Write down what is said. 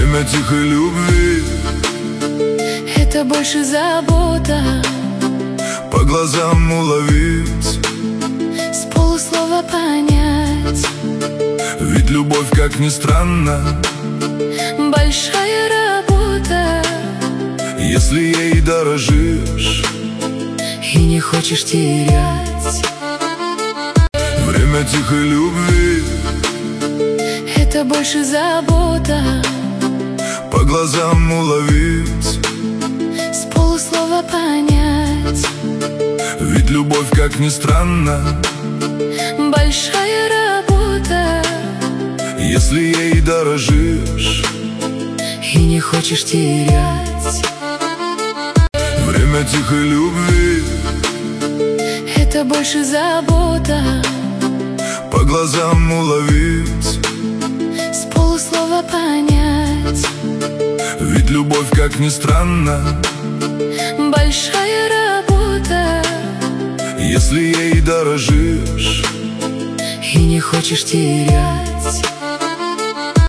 Время тихой любви — это больше забота. по глазам уловить, С полуслова понять. ведь любовь, как ни странно, Большая работа. если ей дорожишь И не хочешь терять. Время тихой любви — это больше забота. по глазам уловить, С полуслова понять. ведь любовь, как ни странно, Большая работа. если ей дорожишь И не хочешь терять. Время тихой любви — это больше забота. по глазам уловить, С полуслова понять. ведь любовь, как ни странно, Большая работа. если ей дорожишь И не хочешь терять.